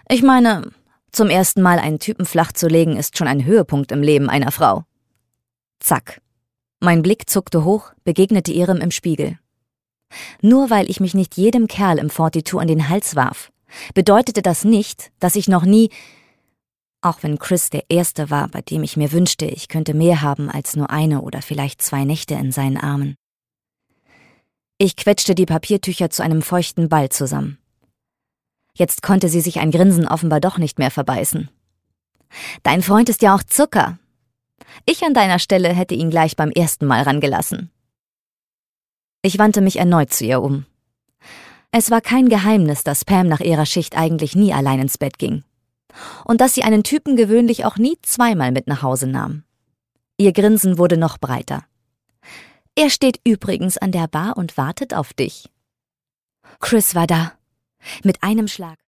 Ich meine, zum ersten Mal einen Typen flachzulegen ist schon ein Höhepunkt im Leben einer Frau. Zack. Mein Blick zuckte hoch, begegnete ihrem im Spiegel. Nur weil ich mich nicht jedem Kerl im 42 an den Hals warf, bedeutete das nicht, dass ich noch nie, auch wenn Chris der Erste war, bei dem ich mir wünschte, ich könnte mehr haben als nur eine oder vielleicht 2 Nächte in seinen Armen. Ich quetschte die Papiertücher zu einem feuchten Ball zusammen. Jetzt konnte sie sich ein Grinsen offenbar doch nicht mehr verbeißen. »Dein Freund ist ja auch Zucker. Ich an deiner Stelle hätte ihn gleich beim ersten Mal rangelassen.« Ich wandte mich erneut zu ihr um. Es war kein Geheimnis, dass Pam nach ihrer Schicht eigentlich nie allein ins Bett ging. Und dass sie einen Typen gewöhnlich auch nie 2-mal mit nach Hause nahm. Ihr Grinsen wurde noch breiter. »Er steht übrigens an der Bar und wartet auf dich.« Chris war da. Mit einem Schlag